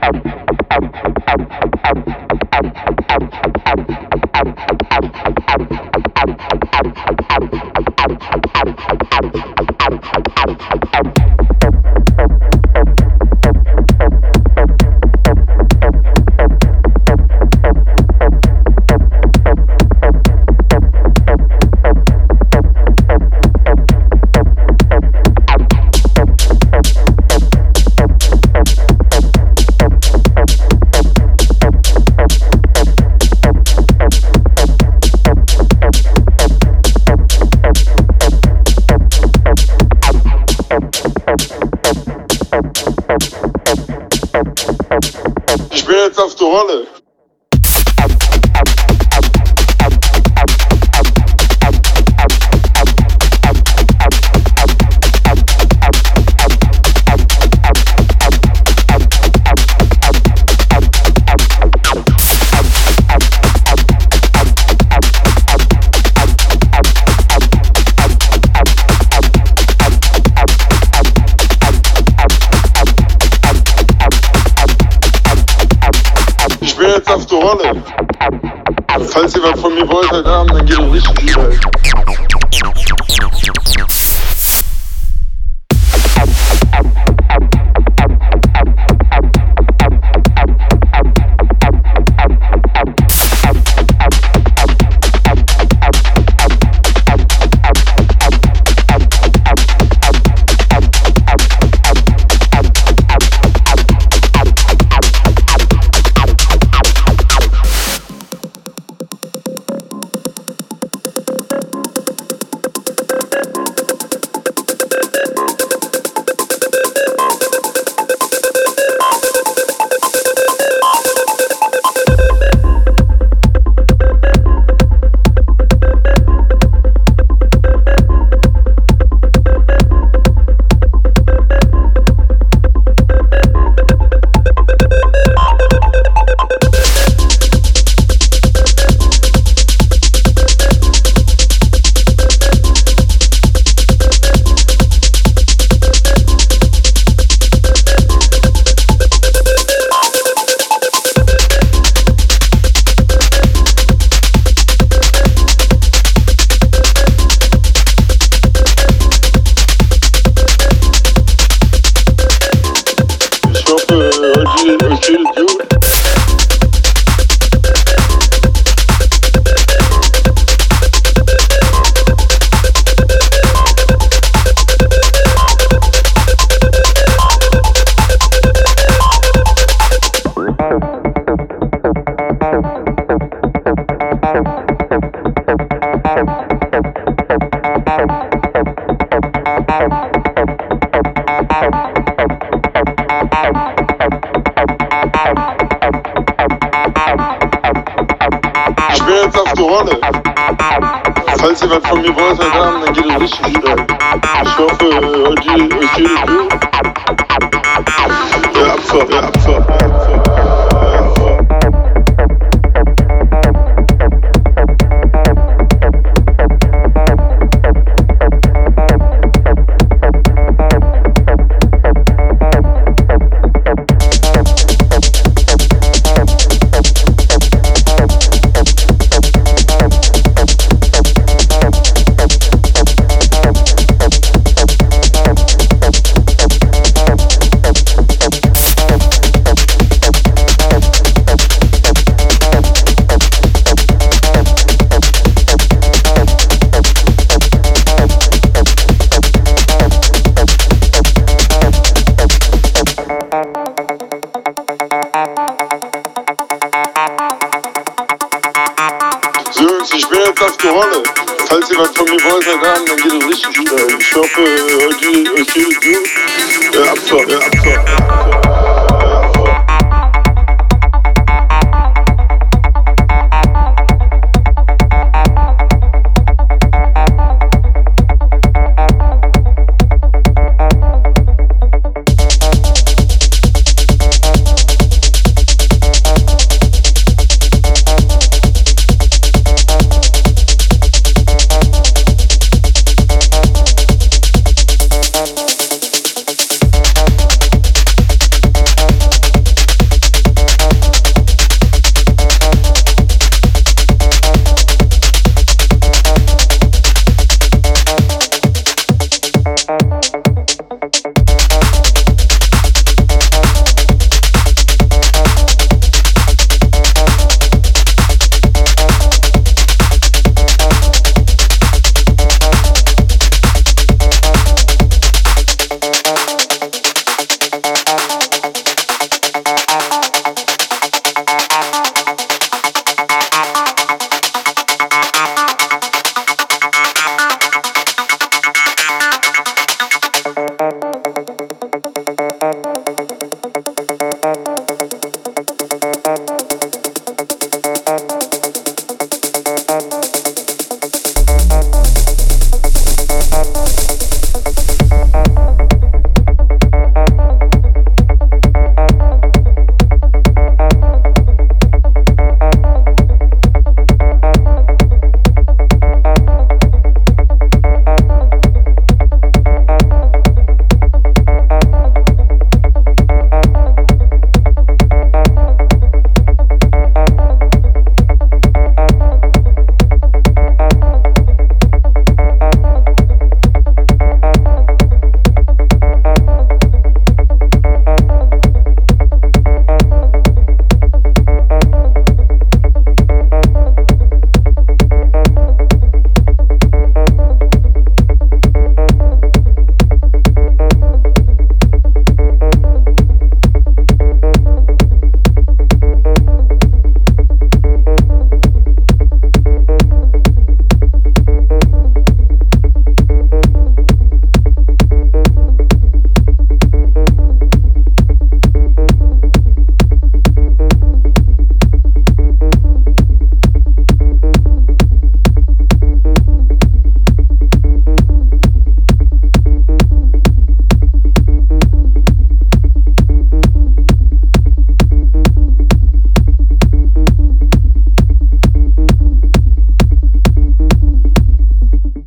Ich bin jetzt auf der Rolle. Auf der Rolle. Falls ihr was von mir wollt heute Abend, dann geht es richtig steil. Ich bin jetzt auf der Rolle. Falls ihr was von mir wollt heute Abend, dann geht es richtig steil. Ich hoffe, euch geht es gut. Ja, Abfahrt, ja, Abfahrt. Ich bin jetzt auf der Rolle. Falls ihr was von mir wollt heute Abend, dann geht es richtig steil. Ich hoffe, euch geht es gut. Ja, Abfahrt, ja, Abfahrt. Tschüss.